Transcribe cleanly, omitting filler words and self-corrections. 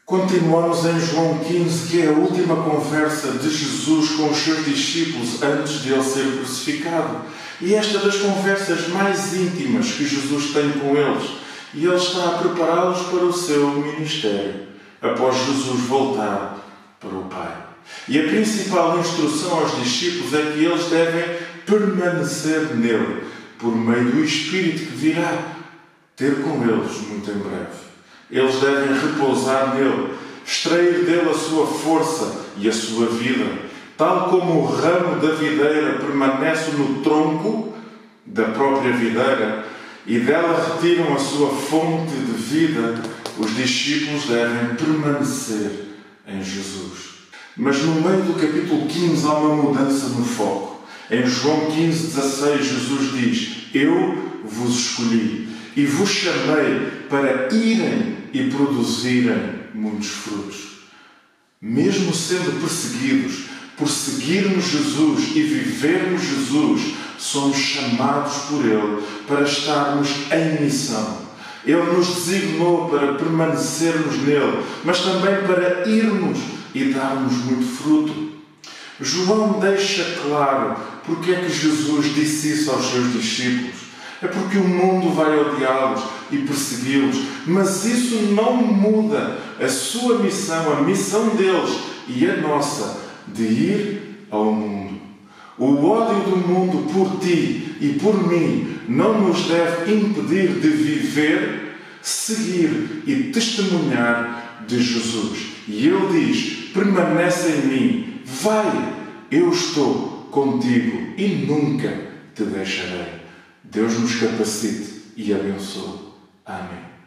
Continuamos em João 15, que é a última conversa de Jesus com os seus discípulos antes de ele ser crucificado. E esta é das conversas mais íntimas que Jesus tem com eles. E ele está a prepará-los para o seu ministério, após Jesus voltar para o Pai. E a principal instrução aos discípulos é que eles devem permanecer nele, por meio do Espírito que virá ter com eles muito em breve. Eles devem repousar nele, extrair dele a sua força e a sua vida, tal como o ramo da videira permanece no tronco da própria videira e dela retiram a sua fonte de vida. Os discípulos devem permanecer em Jesus. Mas no meio do capítulo 15 há uma mudança no foco. Em João 15:16 Jesus diz: Eu vos escolhi e vos chamei para irem e produzirem muitos frutos. Mesmo sendo perseguidos por seguirmos Jesus e vivermos Jesus, somos chamados por Ele para estarmos em missão. Ele nos designou para permanecermos nele, mas também para irmos e darmos muito fruto. João deixa claro porque é que Jesus disse isso aos seus discípulos. É porque o mundo vai odiá-los e persegui-los, mas isso não muda a sua missão, a missão deles e a nossa, de ir ao mundo. O ódio do mundo por ti e por mim não nos deve impedir de viver, seguir e testemunhar de Jesus. E Ele diz: permanece em mim, vai, eu estou contigo e nunca te deixarei. Deus nos capacite e abençoe. Amém.